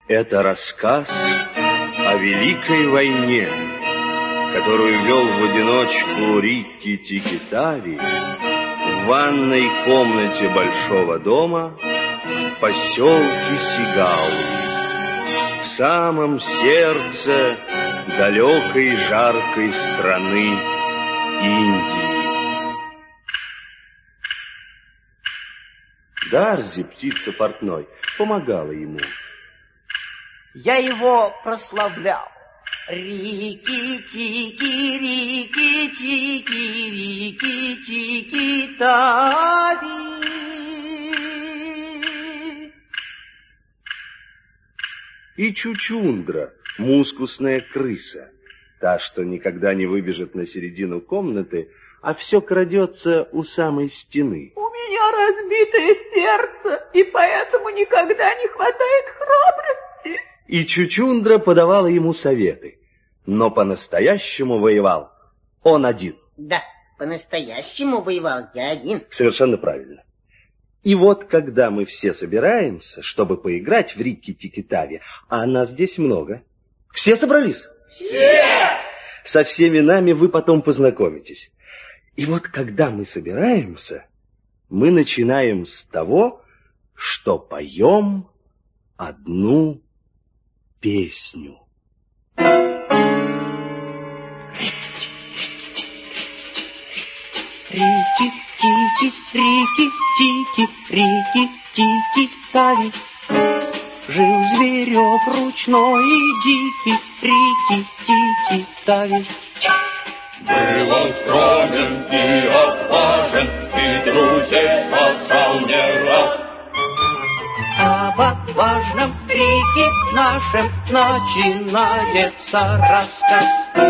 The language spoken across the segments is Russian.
Это рассказ о Великой войне, которую вел в одиночку Рикки-Тикки-Тави в ванной комнате большого дома в поселке Сигауи, в самом сердце далекой жаркой страны Индии. Дарзи, птица портной, помогала ему. Я его прославлял. Рикки-Тикки, Рикки-Тикки, Рикки-Тикки-Тави. И Чучундра, мускусная крыса, та, что никогда не выбежит на середину комнаты, а все крадется у самой стены. У меня разбитое сердце, и поэтому никогда не хватает храбрости. И Чучундра подавала ему советы, но по-настоящему воевал он один. Да, по-настоящему воевал я один. Совершенно правильно. И вот, когда мы все собираемся, чтобы поиграть в Рикки-Тикки-Тави, а нас здесь много. Все собрались? Все! Со всеми нами вы потом познакомитесь. И вот, когда мы собираемся, мы начинаем с того, что поем одну песню. Рикки-Тикки, Рикки-Тикки, Рикки-Тикки-Тави. Жил зверек ручной и дикий, Рикки-Тикки-Тави. Был он скромен и отважен, и друзей спасал не раз. Об отважном Рикки нашем начинается рассказ.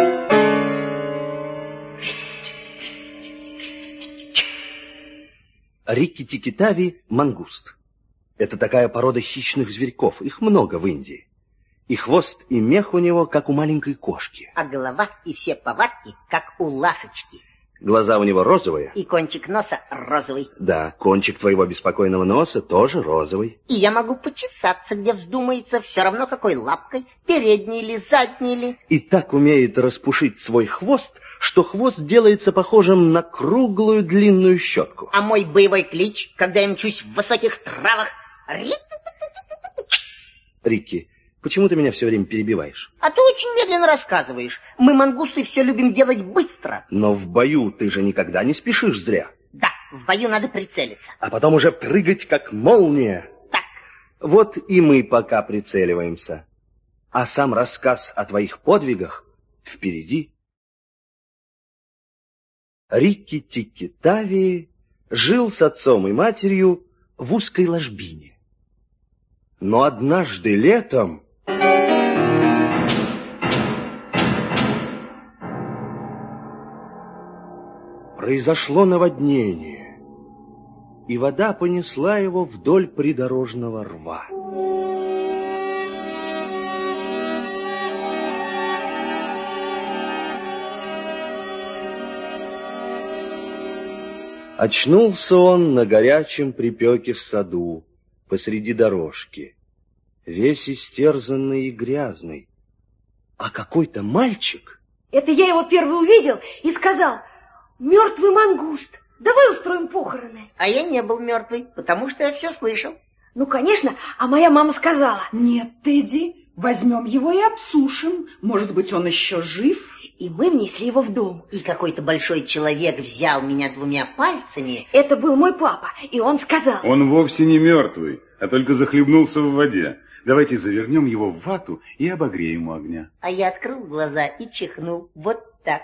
Рикки-Тикки-Тави — мангуст. Это такая порода хищных зверьков, их много в Индии. И хвост, и мех у него, как у маленькой кошки. А голова и все повадки, как у ласочки. Глаза у него розовые. И кончик носа розовый. Да, кончик твоего беспокойного носа тоже розовый. И я могу почесаться, где вздумается, все равно какой лапкой, передней или задней ли. И так умеет распушить свой хвост, что хвост делается похожим на круглую длинную щетку. А мой боевой клич, когда я мчусь в высоких травах, Рикки, почему ты меня все время перебиваешь? А ты очень медленно рассказываешь. Мы, мангусты, все любим делать быстро. Но в бою ты же никогда не спешишь зря. Да, в бою надо прицелиться. А потом уже прыгать, как молния. Так. Вот и мы пока прицеливаемся. А сам рассказ о твоих подвигах впереди. Рикки-Тикки-Тави жил с отцом и матерью в узкой ложбине. Но однажды летом произошло наводнение, и вода понесла его вдоль придорожного рва. Очнулся он на горячем припеке в саду, посреди дорожки, весь истерзанный и грязный. А какой-то мальчик... Это я его первый увидел и сказал: мертвый мангуст, давай устроим похороны. А я не был мертвый, потому что я все слышал. Ну, конечно, а моя мама сказала: нет, Тедди, возьмем его и обсушим. Может быть, он еще жив. И мы внесли его в дом. И какой-то большой человек взял меня двумя пальцами. Это был мой папа, и он сказал: он вовсе не мертвый, а только захлебнулся в воде. Давайте завернем его в вату и обогреем у огня. А я открыл глаза и чихнул вот так.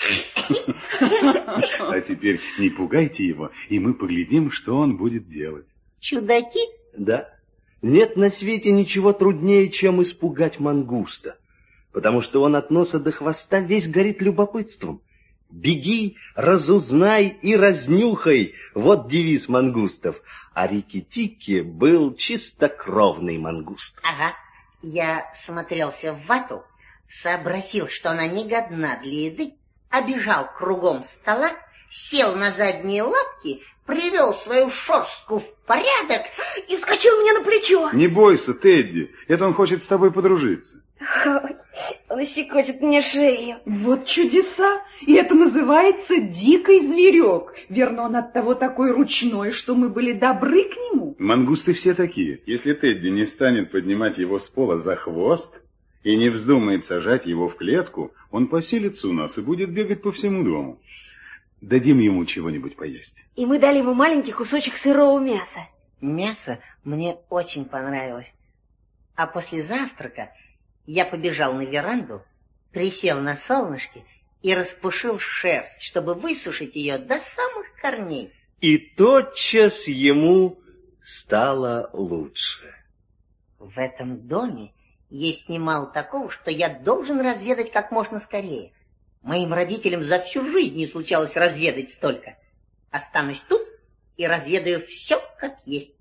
А теперь не пугайте его, и мы поглядим, что он будет делать. Чудаки? Да. Нет на свете ничего труднее, чем испугать мангуста, потому что он от носа до хвоста весь горит любопытством. Беги, разузнай и разнюхай. Вот девиз мангустов. А Рикки-Тикки был чистокровный мангуст. Ага. Я смотрелся в вату, сообразил, что она не годна для еды, обежал кругом стола, сел на задние лапки, привел свою шерстку в порядок И вскочил мне на плечо. Не бойся, Тедди, это он хочет с тобой подружиться. Он щекочет мне шею. Вот чудеса! И это называется дикий зверек. Верно, он оттого такой ручной, что мы были добры к нему. Мангусты все такие. Если Тедди не станет поднимать его с пола за хвост и не вздумает сажать его в клетку, он поселится у нас и будет бегать по всему дому. Дадим ему чего-нибудь поесть. И мы дали ему маленький кусочек сырого мяса. Мясо мне очень понравилось. А после завтрака я побежал на веранду, присел на солнышке и распушил шерсть, чтобы высушить ее до самых корней. И тотчас ему стало лучше. В этом доме есть немало такого, что я должен разведать как можно скорее. Моим родителям за всю жизнь не случалось разведать столько. Останусь тут и разведаю все, как есть.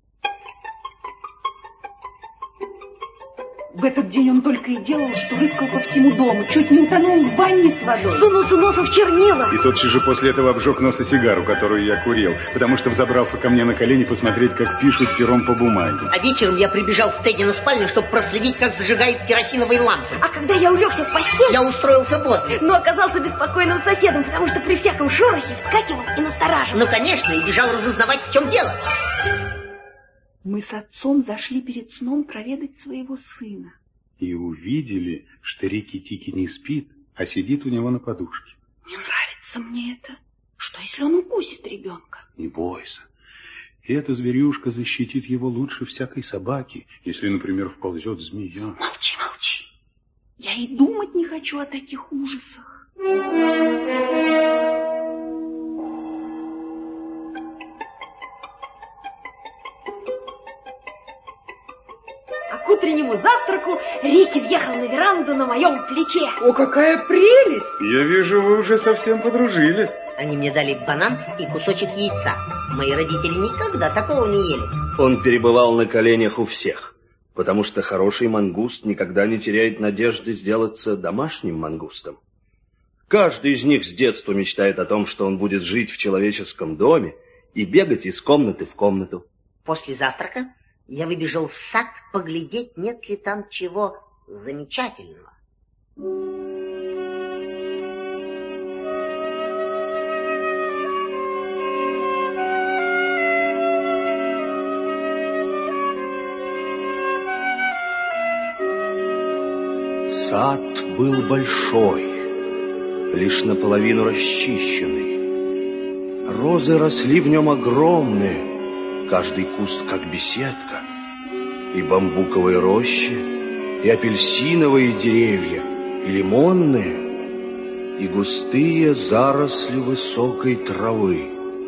В этот день он только и делал, что рыскал по всему дому, чуть не утонул в ванне с водой. Сунулся носом в чернила. И тотчас же после этого обжег нос и сигару, которую я курил, потому что взобрался ко мне на колени посмотреть, как пишут пером по бумаге. А вечером я прибежал в Теддину спальню, чтобы проследить, как зажигают керосиновые лампы. А когда я улегся в постель, Я устроился возле. но оказался беспокойным соседом, потому что при всяком шорохе вскакивал и настораживал. Ну, конечно, и бежал разузнавать, в чем дело. Мы с отцом зашли перед сном проведать своего сына. И увидели, что Рикки-Тикки не спит, а сидит у него на подушке. Не нравится мне это. Что, если он укусит ребенка? Не бойся. Эта зверюшка защитит его лучше всякой собаки, если, например, вползет змея. Молчи, молчи. Я и думать не хочу о таких ужасах. К утреннему завтраку Рикки въехал на веранду на моем плече. О, какая прелесть! Я вижу, вы уже совсем подружились. Они мне дали банан и кусочек яйца. Мои родители никогда такого не ели. Он перебывал на коленях у всех, потому что хороший мангуст никогда не теряет надежды сделаться домашним мангустом. Каждый из них с детства мечтает о том, что он будет жить в человеческом доме и бегать из комнаты в комнату. После завтрака я выбежал в сад поглядеть, нет ли там чего замечательного. Сад был большой, лишь наполовину расчищенный. Розы росли в нем огромные, каждый куст как беседка, и бамбуковые рощи, и апельсиновые деревья, и лимонные, и густые заросли высокой травы.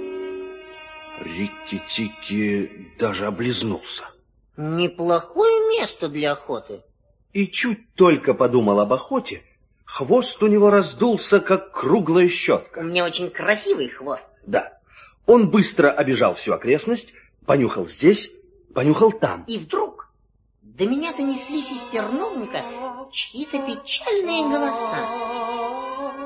Рикки-Тикки даже облизнулся. Неплохое место для охоты. И чуть только подумал об охоте, хвост у него раздулся, как круглая щетка. У меня очень красивый хвост. Да, он быстро обежал всю окрестность, понюхал здесь, понюхал там. И вдруг до меня донеслись из терновника чьи-то печальные голоса.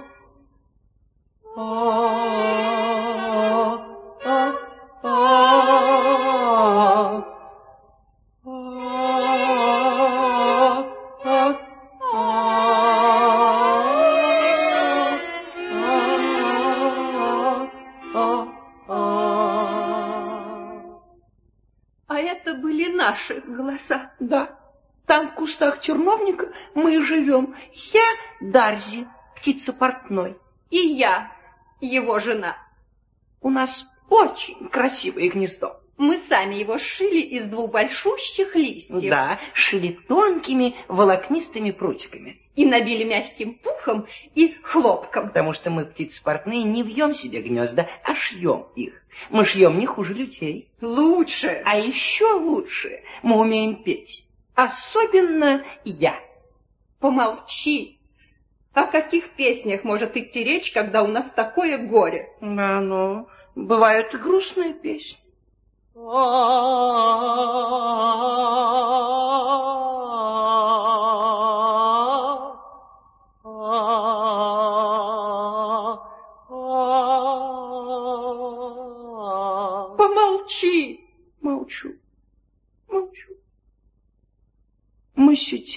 А это были наши голоса. Да, там в кустах терновника мы и живем. Я Дарзи, птица портной. И я, его жена. У нас очень красивое гнездо. Мы сами его сшили из 2 большущих листьев. Да, шили тонкими волокнистыми прутиками. И набили мягким пухом и хлопком. Потому что мы, птицы портные, не вьем себе гнезда, а шьем их. Мы шьем не хуже людей. Лучше. А еще лучше мы умеем петь. Особенно я. Помолчи. О каких песнях может идти речь, когда у нас такое горе? Да, ну, бывают и грустные песни.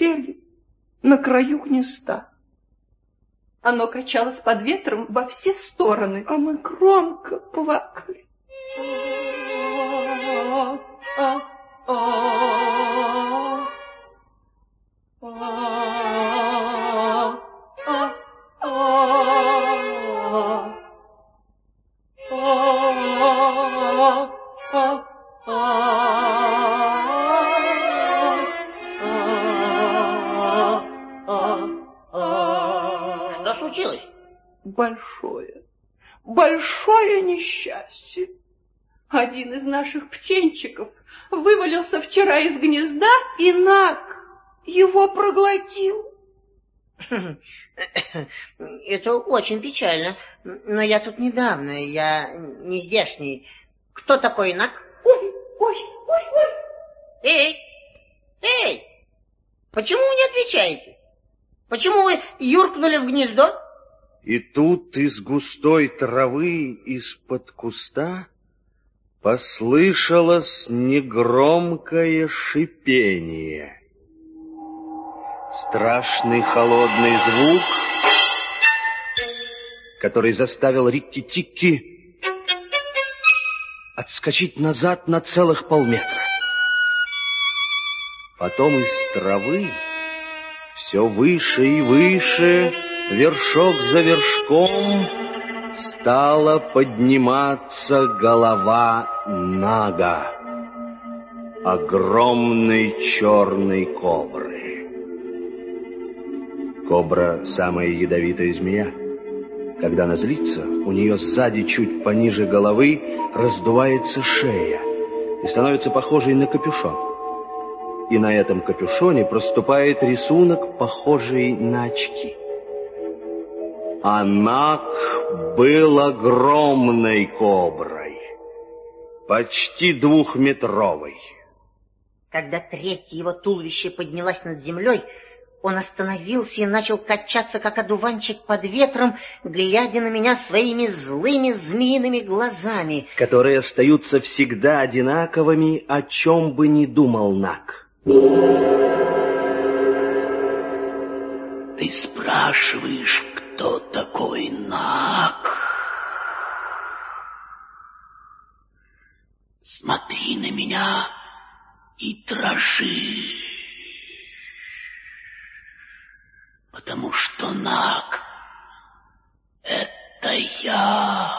сидели на краю гнезда. Оно качалось под ветром во все стороны. А мы громко плакали. Что случилось? Большое несчастье. Один из наших птенчиков вывалился вчера из гнезда, И Наг его проглотил. Это очень печально. Но я тут недавно, я не здешний. Кто такой Наг? Ой. Эй! Почему вы не отвечаете? Почему вы юркнули в гнездо? И тут из густой травы, из-под куста, послышалось негромкое шипение. Страшный холодный звук, который заставил Рикки-Тикки отскочить назад на целых полметра. Потом из травы все выше и выше, вершок за вершком, стала подниматься голова Нага, огромной черной кобры. Кобра — самая ядовитая змея. Когда она злится, у нее сзади, чуть пониже головы, раздувается шея и становится похожей на капюшон. И на этом капюшоне проступает рисунок, похожий на очки. А Наг был огромной коброй, почти 2-метровой. Когда третье его туловище поднялось над землей, он остановился и начал качаться, как одуванчик под ветром, глядя на меня своими злыми змеиными глазами, которые остаются всегда одинаковыми, о чем бы ни думал Наг. Ты спрашиваешь, кто такой Наг? Смотри на меня и дрожи, потому что Наг — это я.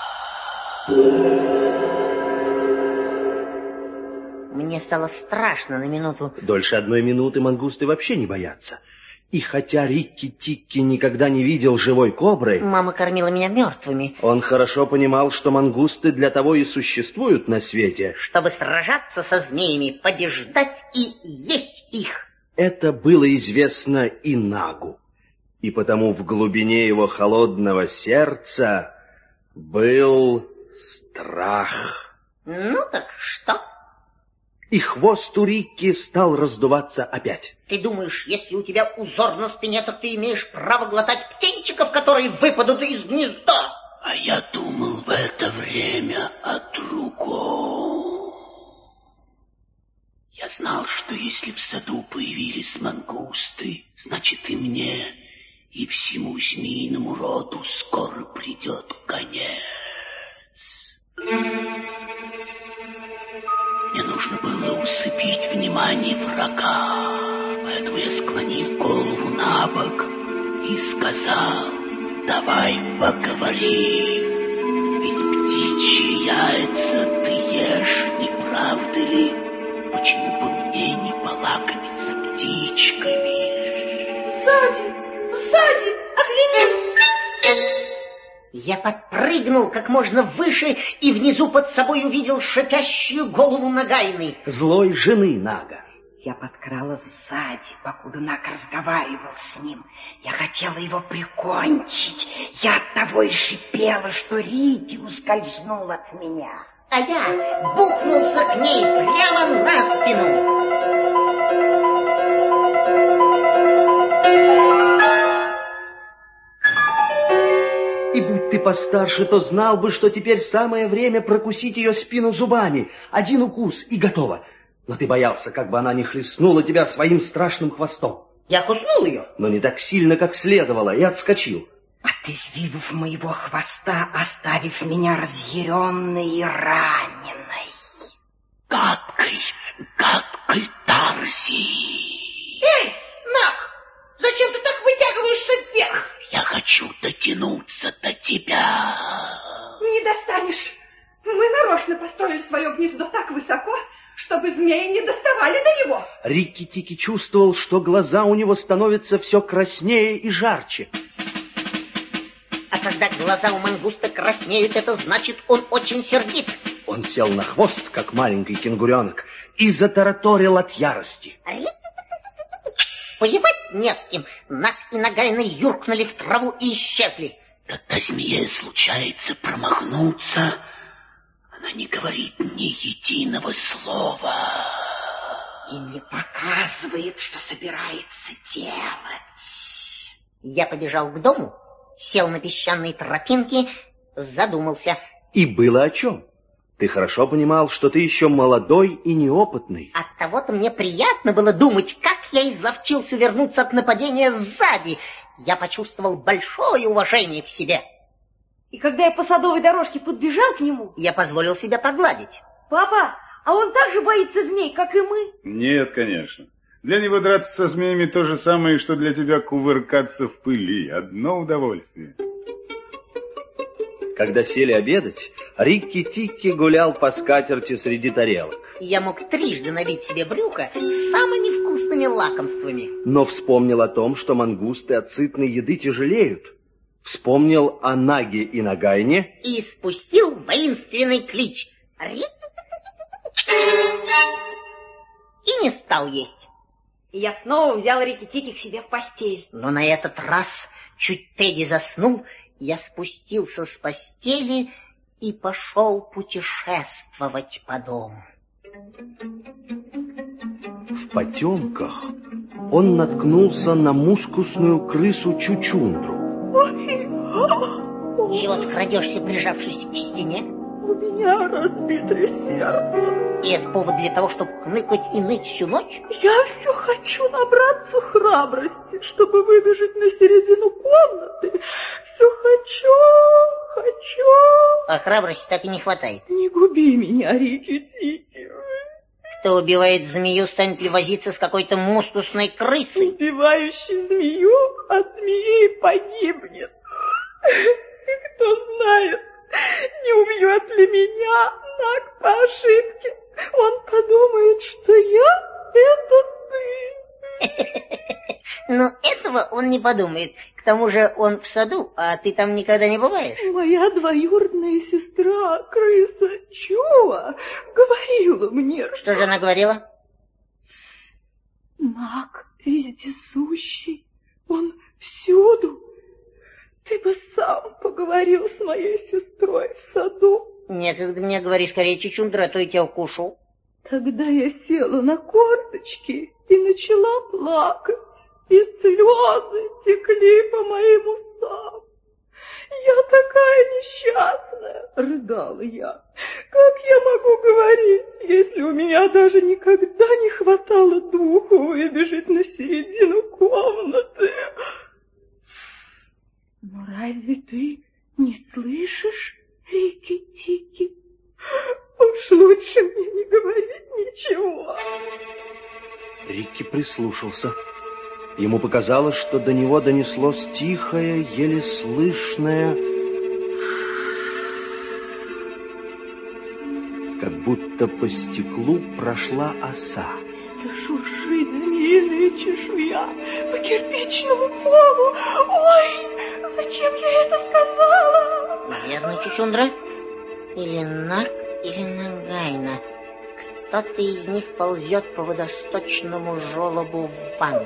Мне стало страшно на минуту. Дольше 1 минуты мангусты вообще не боятся. И хотя Рикки-Тикки никогда не видел живой кобры, Мама кормила меня мертвыми, он хорошо понимал, что мангусты для того и существуют на свете. чтобы сражаться со змеями, побеждать и есть их. Это было известно и Нагу, и потому в глубине его холодного сердца был страх. Ну так что? И хвост у Рикки стал раздуваться опять. Ты думаешь, если у тебя узор на спине, то ты имеешь право глотать птенчиков, которые выпадут из гнезда? А я думал в это время о другом. Я знал, что если в саду появились мангусты, значит и мне, и всему змеиному роду скоро придет конец. Мне нужно было усыпить внимание врага, поэтому я склонил голову на бок и сказал: давай поговорим, ведь птичьи яйца ты ешь, не правда ли? Почему бы мне не полакомиться птичками? Сзади, оглянись! Я подпрыгнул как можно выше и внизу под собой увидел шипящую голову Нагайны. Злой жены Нага. Я подкралась сзади, покуда Наг разговаривал с ним. Я хотела его прикончить. Я оттого и шипела, что Рикки ускользнул от меня. А я бухнулся к ней прямо на спину. И будь ты постарше, то знал бы, что теперь самое время прокусить ее спину зубами. 1 укус и готово. Но ты боялся, как бы она не хлестнула тебя своим страшным хвостом. Я куснул ее. Но не так сильно, как следовало, и отскочил. От извивов моего хвоста, оставив меня разъяренной и раненой. Гадкой Тарси. Эй, Нак, зачем ты так вытягиваешься вверх? Я хочу дотянуться до тебя. Не достанешь. Мы нарочно построили свое гнездо так высоко, чтобы змеи не доставали до него. Рикки-Тикки чувствовал, что глаза у него становятся все краснее и жарче. А когда глаза у мангуста краснеют, это значит, он очень сердит. Он сел на хвост, как маленький кенгуренок, и затараторил от ярости. Воевать не с кем. Нак и Нагайна юркнули в траву и исчезли. Когда змее случается промахнуться, она не говорит ни единого слова. И не показывает, что собирается делать. Я побежал к дому, сел на песчаной тропинке, задумался. И было о чем. Ты хорошо понимал, что ты еще молодой и неопытный. Оттого-то мне приятно было думать, как я изловчился вернуться от нападения сзади. Я почувствовал большое уважение к себе. И когда я по садовой дорожке подбежал к нему, я позволил себя погладить. Папа, а он так же боится змей, как и мы? Нет, конечно. Для него драться со змеями то же самое, что для тебя кувыркаться в пыли. Одно удовольствие. Когда сели обедать, Рикки-Тикки гулял по скатерти среди тарелок. Я мог трижды набить себе брюхо с самыми вкусными лакомствами. Но вспомнил о том, что мангусты от сытной еды тяжелеют. Вспомнил о Наге и Нагайне. И спустил воинственный клич. И не стал есть. И я снова взял Рикки-Тикки к себе в постель. Но на этот раз, чуть Тедди заснул, я спустился с постели и пошел путешествовать по дому. В потемках он наткнулся на мускусную крысу Чучундру. И вот крадешься, прижавшись к стене. У меня разбитое сердце. И это повод для того, чтобы хныкать и ныть всю ночь? Я все хочу набраться храбрости, чтобы выбежать на середину комнаты. Все хочу. А храбрости так и не хватает. Не губи меня, Рикки-Тикки. Кто убивает змею, станет ли возиться с какой-то мускусной крысой? Убивающий змею от змеи погибнет. Кто знает, не убьет ли меня Наг по ошибке. Он подумает, что я — это ты. Но этого он не подумает. К тому же он в саду, а ты там никогда не бываешь. Моя двоюродная сестра, крыса Чува, говорила мне, Что же она говорила? Наг вездесущий, он всюду. Ты бы сам поговорил с моей сестрой в саду. Некогда мне говори скорее, Чучундра, а то я тебя укушу. Тогда я села на корточки и начала плакать, и слезы текли по моим усам. Я такая несчастная, рыдала я. Как я могу говорить, если у меня даже никогда не хватало духу выбежать на середину комнаты? Но разве ты не слышишь, Рикки-Тикки? Уж лучше мне не говорить ничего. Рикки прислушался. Ему показалось, что до него донеслось тихое, еле слышное, как будто по стеклу прошла оса. Это шуршит змеиная чешуя по кирпичному полу. Ой, зачем я это сказала? Наверное, Чучундра. Или Наг, или Нагайна. Кто-то из них ползет по водосточному желобу в ванну.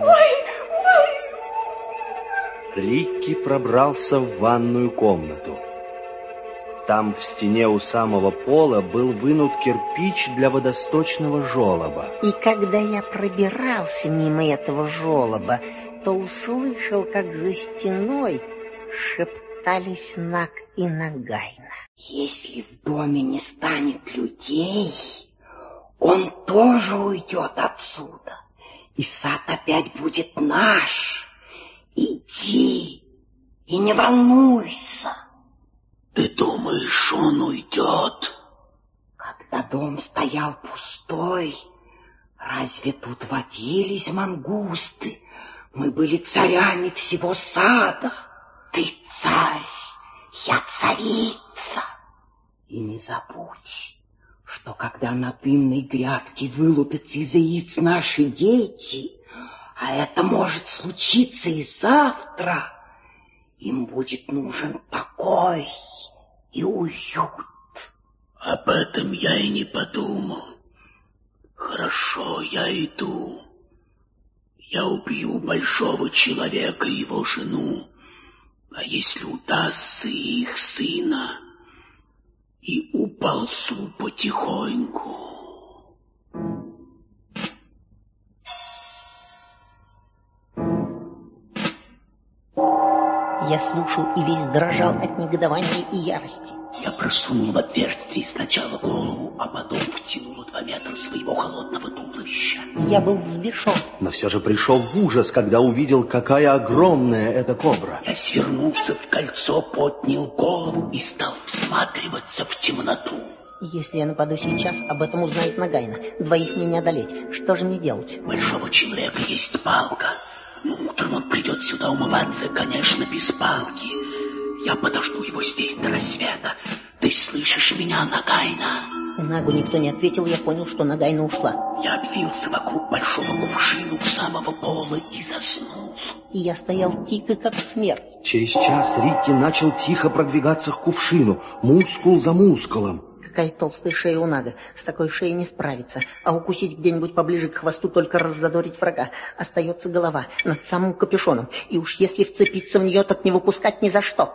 Рикки пробрался в ванную комнату. Там в стене у самого пола был вынут кирпич для водосточного желоба. И когда я пробирался мимо этого желоба, то услышал, как за стеной шептались Наг и Нагайна. Если в доме не станет людей, он тоже уйдет отсюда, и сад опять будет наш. Иди и не волнуйся. Ты думаешь, он уйдет? Когда дом стоял пустой, разве тут водились мангусты? Мы были царями всего сада. Ты царь, я царица. И не забудь, что когда на дынной грядке вылупятся из яиц наши дети, а это может случиться и завтра, им будет нужен покой и уют. Об этом я и не подумал. Хорошо, я иду. Я убью большого человека и его жену, а если удастся их сына, и уползу потихоньку. Я слушал и весь дрожал от негодования и ярости. Я просунул в отверстие сначала голову, а потом втянул 2 метра своего холодного туловища. Я был взбешен. Но все же пришел в ужас, когда увидел, какая огромная эта кобра. Я свернулся в кольцо, поднял голову и стал всматриваться в темноту. Если я нападу сейчас, об этом узнает Нагайна. 2 мне не одолеть. Что же мне делать? Большого человека есть палка. Но утром он придет сюда умываться, конечно, без палки. Я подожду его здесь до рассвета. Ты слышишь меня, Нагайна? Нагу никто не ответил, я понял, что Нагайна ушла. Я обвился вокруг большого кувшина у самого пола и заснул. И я стоял тихо, как смерть. Через час Рикки начал тихо продвигаться к кувшину, мускул за мускулом. Какая толстая шея у Нага. С такой шеей не справиться. А укусить где-нибудь поближе к хвосту, только раззадорить врага. Остается голова над самым капюшоном. И уж если вцепиться в нее, так не выпускать ни за что.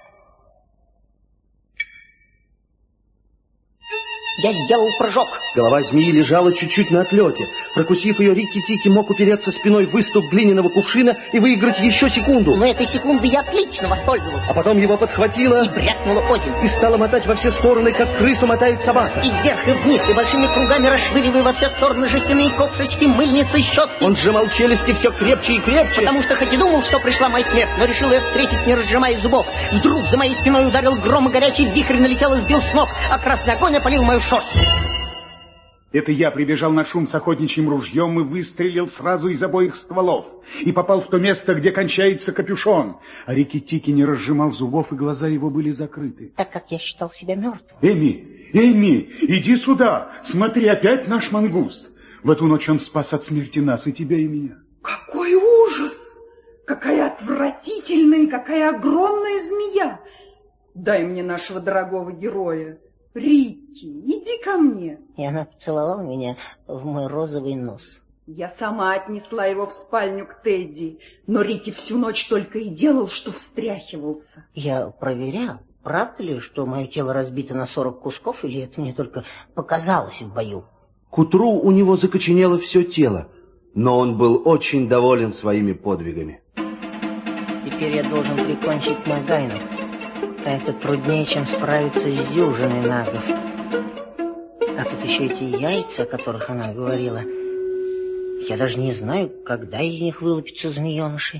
Я сделал прыжок. Голова змеи лежала чуть-чуть на отлете. Прокусив ее, Рикки-Тикки мог упереться спиной в выступ глиняного кувшина и выиграть еще секунду. Но этой секунды я отлично воспользовался. А потом его подхватило и брякнуло озимь. И стало мотать во все стороны, как крысу мотает собака. И вверх, и вниз, и большими кругами расшвыривая во все стороны жестяные ковшечки, мыльницы, щетки. Он сжимал челюсти все крепче и крепче. Потому что хоть и думал, что пришла моя смерть, но решил ее встретить, не разжимая зубов. Вдруг за моей спиной ударил гром, и горячий вихрь налетел и сбил с ног, а красный огонь опалил мою шерсть. Это я прибежал на шум с охотничьим ружьем и выстрелил сразу из обоих стволов. И попал в то место, где кончается капюшон. А Рикки-Тикки не разжимал зубов, и глаза его были закрыты. Так как я считал себя мертвым. Эми, иди сюда. Смотри, опять наш мангуст. В эту ночь он спас от смерти нас, и тебя, и меня. Какой ужас! Какая отвратительная и какая огромная змея! Дай мне нашего дорогого героя. Рикки, иди ко мне. И она поцеловала меня в мой розовый нос. Я сама отнесла его в спальню к Тедди, но Рикки всю ночь только и делал, что встряхивался. Я проверял, правда ли, что мое тело разбито на 40 кусков, или это мне только показалось в бою. К утру у него закоченело все тело, но он был очень доволен своими подвигами. Теперь я должен прикончить Нагайну. А это труднее, чем справиться с дюжиной нагов. А тут еще эти яйца, о которых она говорила. Я даже не знаю, когда из них вылупятся змееныши.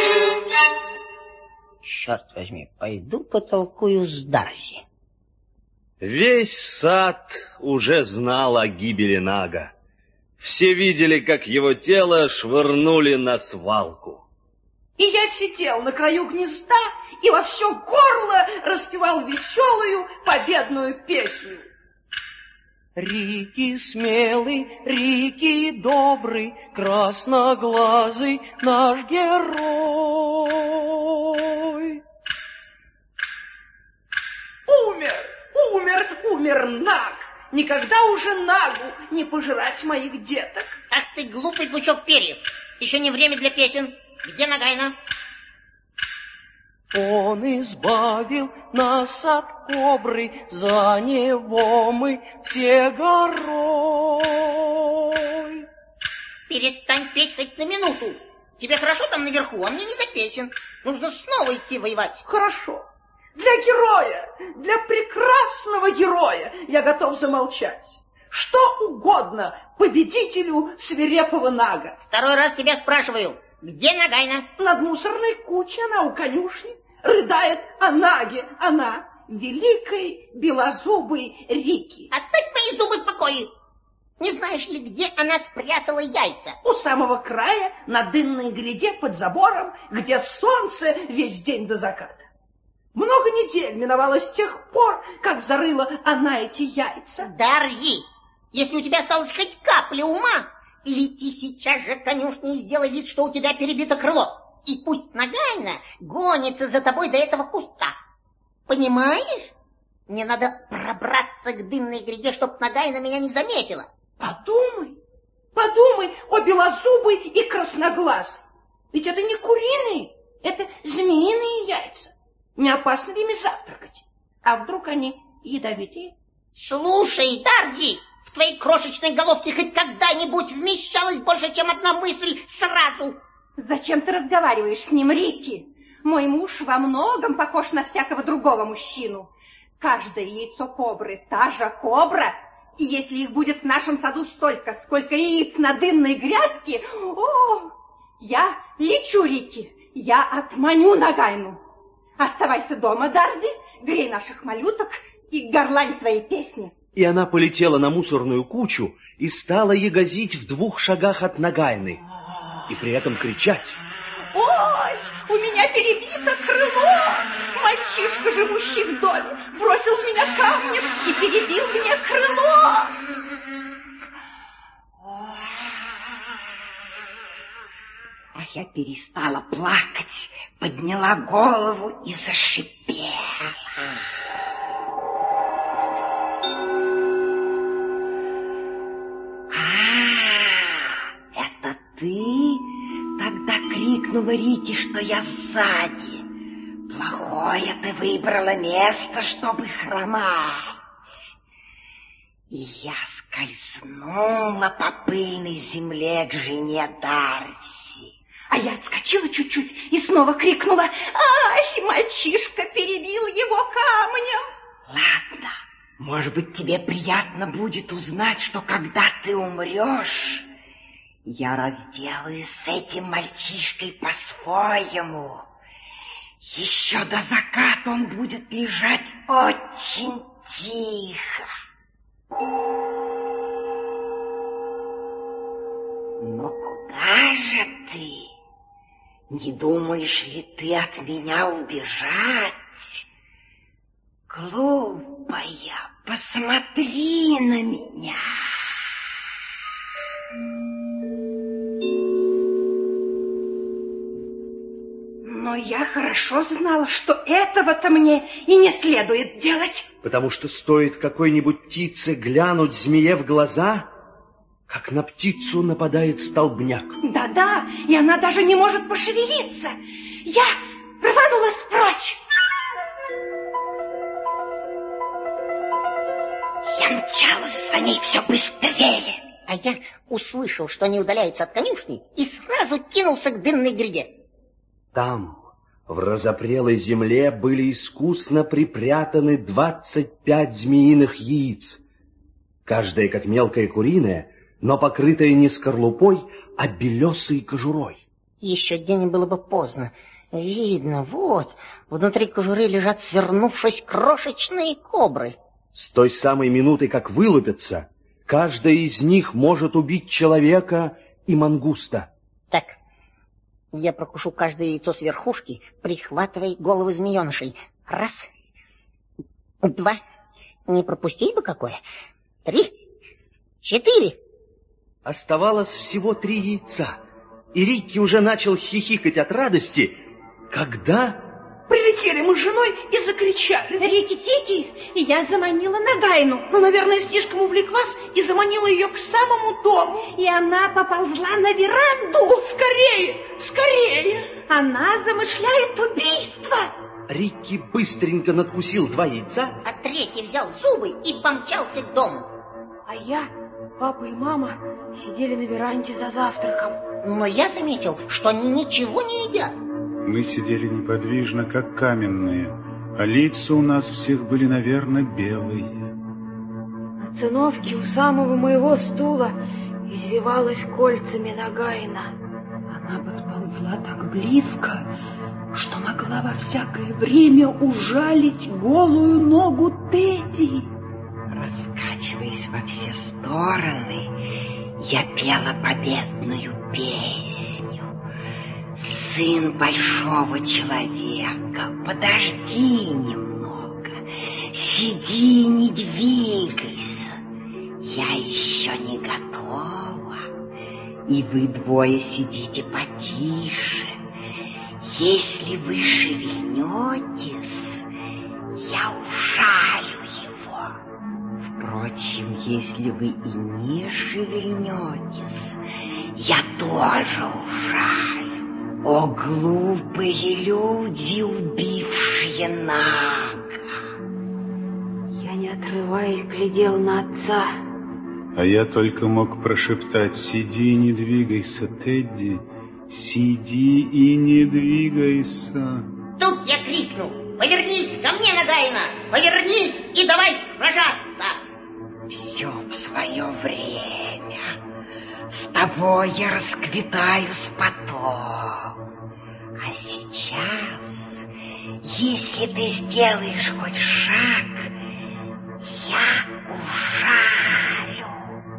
Черт возьми, пойду потолкую с Дарси. Весь сад уже знал о гибели Нага. Все видели, как его тело швырнули на свалку. И я сидел на краю гнезда и во все горло распевал веселую победную песню. Рикки смелый, Рикки добрый, красноглазый наш герой. Умер Наг. Никогда уже Нагу не пожирать моих деток. Ах ты глупый пучок перьев. Еще не время для песен. Где Нагайна? Он избавил нас от кобры, за него мы все горой. Перестань петь хоть на минуту. Тебе хорошо там наверху, а мне не до песен. Нужно снова идти воевать. Хорошо. Для героя, для прекрасного героя я готов замолчать. что угодно победителю свирепого Нага. Второй раз тебя спрашиваю, где Нагайна? Над мусорной кучей она у конюшни. Рыдает о Наге, она великой белозубой Рики. Оставь мои зубы в покое. Не знаешь ли, где она спрятала яйца? У самого края, на дынной гряде под забором, где солнце весь день до заката. Много недель миновало с тех пор, как зарыла она эти яйца. Дарзи, если у тебя осталась хоть капля ума, лети сейчас же к конюшне и сделай вид, что у тебя перебито крыло. И пусть Нагайна гонится за тобой до этого куста. Понимаешь? Мне надо пробраться к дымной гряде, чтоб Нагайна меня не заметила. Подумай, подумай о белозубой и красноглазой. Ведь это не куриные, это змеиные яйца. Не опасно ли ими завтракать? А вдруг они ядовитые? Слушай, Дарзи, в твоей крошечной головке хоть когда-нибудь вмещалась больше, чем одна мысль сразу. Зачем ты разговариваешь с ним, Рики? Мой муж во многом похож на всякого другого мужчину. Каждое яйцо кобры — та же кобра. И если их будет в нашем саду столько, сколько яиц на дынной грядке, я лечу, Рики, я отманю Нагайну. Оставайся дома, Дарзи, грей наших малюток и горлань своей песни. И она полетела на мусорную кучу и стала ягозить в 2 шагах от Нагайны. И при этом кричать: «Ой, у меня перебито крыло! Мальчишка, живущий в доме, бросил в меня камнем и перебил мне крыло!» А я перестала плакать, подняла голову и зашипела. Это ты тогда крикнула Рики, что я сзади. Плохое ты выбрала место, чтобы хромать. И я скользнула по пыльной земле к жене Дарси. А я отскочила чуть-чуть и снова крикнула: «Ай, мальчишка перебил его камнем!» Ладно, может быть, тебе приятно будет узнать, что когда ты умрешь, я разделаюсь с этим мальчишкой по-своему. Еще до заката он будет лежать очень тихо. Но куда же ты? Не думаешь ли ты от меня убежать? Глупая, посмотри на меня. Но я хорошо знала, что этого-то мне и не следует делать. Потому что стоит какой-нибудь птице глянуть змее в глаза, как на птицу нападает столбняк. Да-да, и она даже не может пошевелиться. Я рванулась прочь. Я мчалась за ней все быстрее. А я услышал, что они удаляются от конюшни, и сразу кинулся к дынной гряде. Там, в разопрелой земле, были искусно припрятаны 25 змеиных яиц. Каждое как мелкое куриное, но покрытое не скорлупой, а белесой кожурой. Еще день было бы поздно. Видно, вот, внутри кожуры лежат, свернувшись, крошечные кобры. С той самой минуты, как вылупятся, каждая из них может убить человека и мангуста. Так, я прокушу каждое яйцо с верхушки, прихватывая головы змеенышей. 1, 2, не пропустить бы какое. 3, 4. Оставалось всего 3 яйца, и Рикки уже начал хихикать от радости, когда... Прилетели мы с женой и закричали: «Рики-тики!» И я заманила Нагайну. Ну, наверное, слишком увлеклась и заманила ее к самому дому. И она поползла на веранду. Скорее, скорее! Она замышляет убийство. Рикки быстренько надкусил 2 яйца, а 3 взял зубы и помчался к дому. А я, папа и мама сидели на веранде за завтраком. Но я заметил, что они ничего не едят. Мы сидели неподвижно, как каменные, а лица у нас всех были, наверное, белые. Над циновке у самого моего стула извивалась кольцами Нагайна. Она подползла так близко, что могла во всякое время ужалить голую ногу Тедди. Раскачиваясь во все стороны, я пела победную песню. Сын большого человека, подожди немного, сиди, не двигайся, я еще не готова, и вы двое сидите потише. Если вы шевельнетесь, я ужалю его. Впрочем, если вы и не шевельнетесь, я тоже ужалю. О, глупые люди, убившие Нага! Я, не отрываясь, глядел на отца. А я только мог прошептать: сиди и не двигайся, Тедди, сиди и не двигайся. Тут я крикнул: повернись ко мне, Нагайна, повернись и давай сражаться. Все в свое время. С тобой я расквитаюсь потом. А сейчас, если ты сделаешь хоть шаг, я ужалю.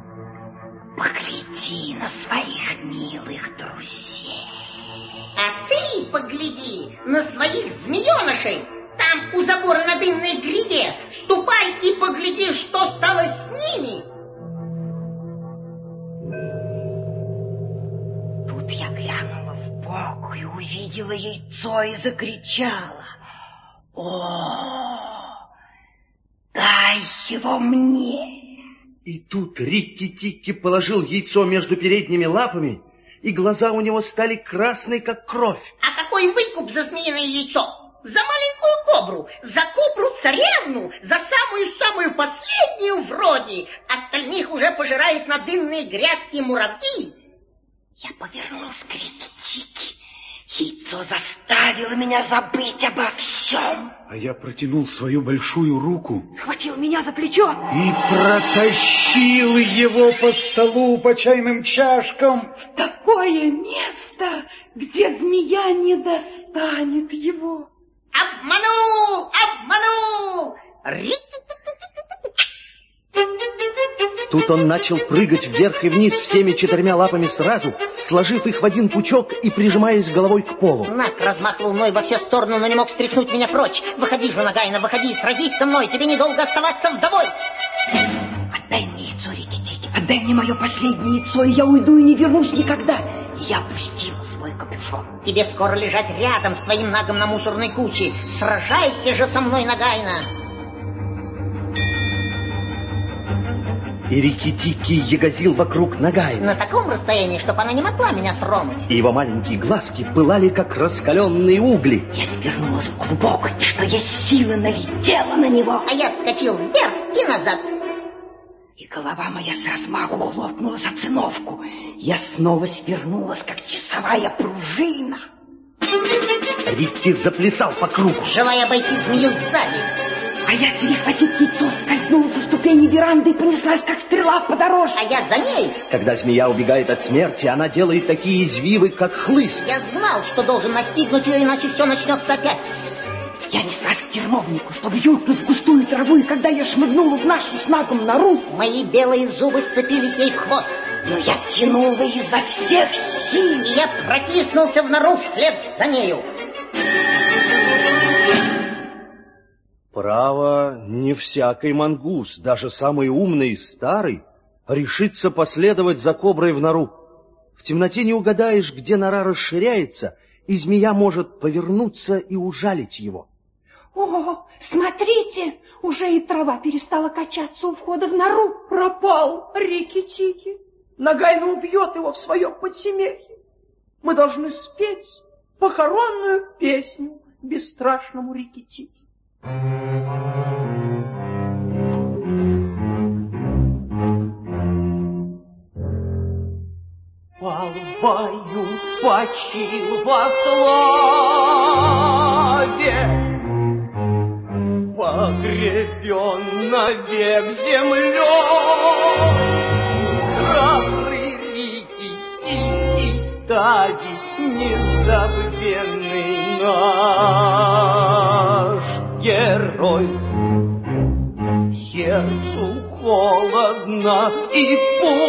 Погляди на своих милых друзей. А ты погляди на своих змеенышей. Там у забора на дымной гряде. Ступай и погляди, что стало с ними. Тут я глянула вбок и увидела яйцо и закричала: о, дай его мне. И тут Рикки-Тикки положил яйцо между передними лапами, и глаза у него стали красные, как кровь. А какой выкуп за змеиное яйцо? За маленькую кобру, за кобру-царевну, за самую-самую последнюю вроде. Остальных уже пожирают на дынные грядки муравьи. Я повернулась к Рикки-Тикки. Яйцо заставило меня забыть обо всем. А я протянул свою большую руку, Схватил меня за плечо и протащил его по столу, по чайным чашкам. в такое место, где змея не достанет его. Обманул! Обманул! Тут он начал прыгать вверх и вниз всеми 4 лапами сразу, сложив их в один пучок и прижимаясь головой к полу. Наг размахивал мной во все стороны, но не мог стряхнуть меня прочь. Выходи же, Нагайна, выходи, сразись со мной, тебе недолго оставаться вдовой. Отдай мне яйцо, Рикки-Тикки, отдай мне мое последнее яйцо, и я уйду и не вернусь никогда. И я опустила свой капюшон. Тебе скоро лежать рядом с твоим Нагом на мусорной куче. Сражайся же со мной, Нагайна. И Рикки-Тикки ягозил вокруг Нагайны. На таком расстоянии, чтобы она не могла меня тронуть. И его маленькие глазки пылали, как раскаленные угли. Я свернулась в клубок, и что есть силы налетела на него. А я отскочил вверх и назад. И голова моя с размаху хлопнула за циновку. Я снова свернулась, как часовая пружина. Рикки заплясал по кругу. Желая обойти змею сзади. А я, перехватив яйцо, скользнула со ступени веранды и понеслась, как стрела по дорожке. А я за ней. Когда змея убегает от смерти, она делает такие извивы, как хлыст. Я знал, что должен настигнуть ее, иначе все начнется опять. Я неслась к терновнику, чтобы юркнуть в густую траву, и когда я шмыгнула в нашу с Нагом нору, мои белые зубы вцепились ей в хвост. Но я тянула изо всех сил. И я протиснулся в нору вслед за нею. Право, не всякий мангус, даже самый умный и старый, решится последовать за коброй в нору. В темноте не угадаешь, где нора расширяется, и змея может повернуться и ужалить его. О, смотрите, уже и трава перестала качаться у входа в нору. Пропал Рикки-Тикки. Нагайна убьет его в своем подземелье. Мы должны спеть похоронную песню бесстрашному Рикки-Тикки. Полваю почил во славе, погребен навек землей. незабвенный наш герой. Сердцу холодно и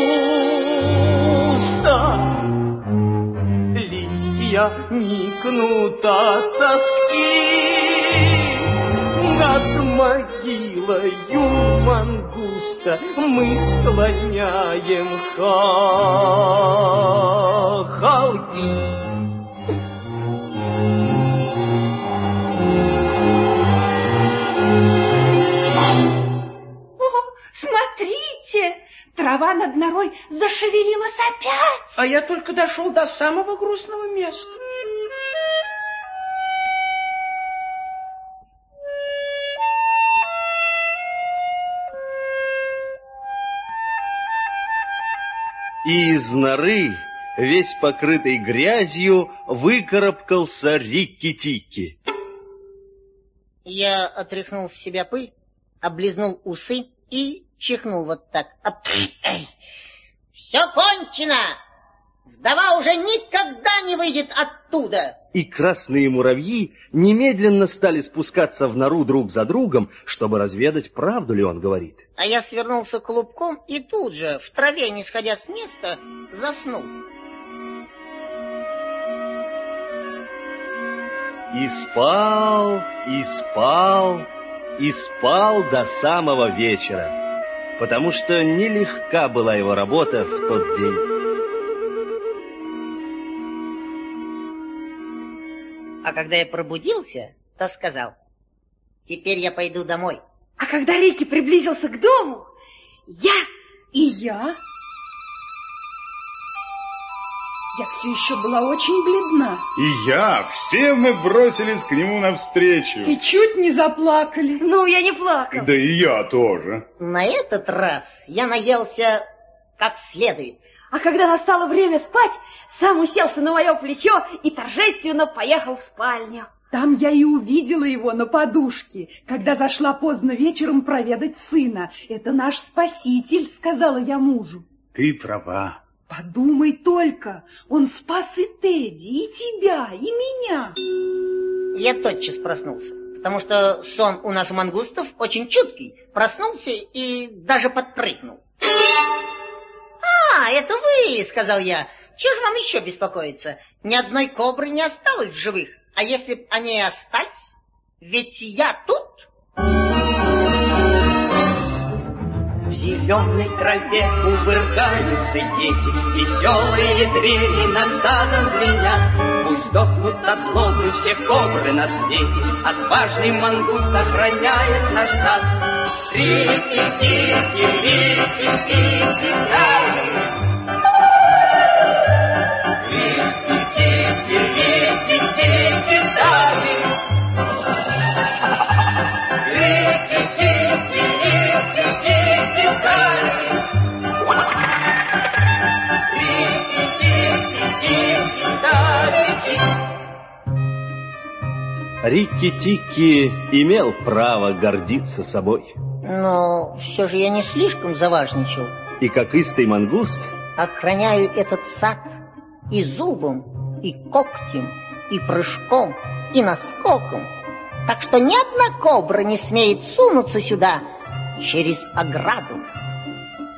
пусто, листья никнут от тоски. Над могилою мангуста мы склоняем хохолки. Смотрите, трава над норой зашевелилась опять. А я только дошел до самого грустного места. И из норы, весь покрытый грязью, выкарабкался Рикки-Тикки. Я отряхнул с себя пыль, облизнул усы и чихнул вот так. Все кончено! Вдова уже никогда не выйдет оттуда! И красные муравьи немедленно стали спускаться в нору друг за другом, чтобы разведать, правду ли он говорит. А я свернулся клубком и тут же, в траве, не сходя с места, заснул. И спал, и спал, и спал до самого вечера, потому что нелегка была его работа в тот день. А когда я пробудился, то сказал: теперь я пойду домой. А когда Рикки приблизился к дому, я все еще была очень бледна. И все мы бросились к нему навстречу. И чуть не заплакали. Ну, я не плакала. Да и я тоже. На этот раз я наелся как следует. А когда настало время спать, сам уселся на мое плечо и торжественно поехал в спальню. Там я и увидела его на подушке, когда зашла поздно вечером проведать сына. Это наш спаситель, сказала я мужу. Ты права. Подумай только, он спас и Тедди, и тебя, и меня. Я тотчас проснулся, потому что сон у нас у мангустов очень чуткий. Проснулся и даже подпрыгнул. «А, это вы!» — сказал я. «Чего же вам еще беспокоиться? Ни одной кобры не осталось в живых. А если б они и остались, ведь я тут». В зеленой траве кувыркаются дети, веселые трели над садом звенят. Пусть сдохнут от злобы все кобры на свете, отважный мангуст охраняет наш сад. Рикки-Тикки, Рикки-Тикки, Рикки-Тикки, Рикки-Тикки, Рикки-Тикки, Рикки-Тикки, Рикки-Тикки имел право гордиться собой. Но все же я не слишком заважничал. И как истый мангуст охраняю этот сад и зубом, и когтем, и прыжком, и наскоком. Так что ни одна кобра не смеет сунуться сюда через ограду.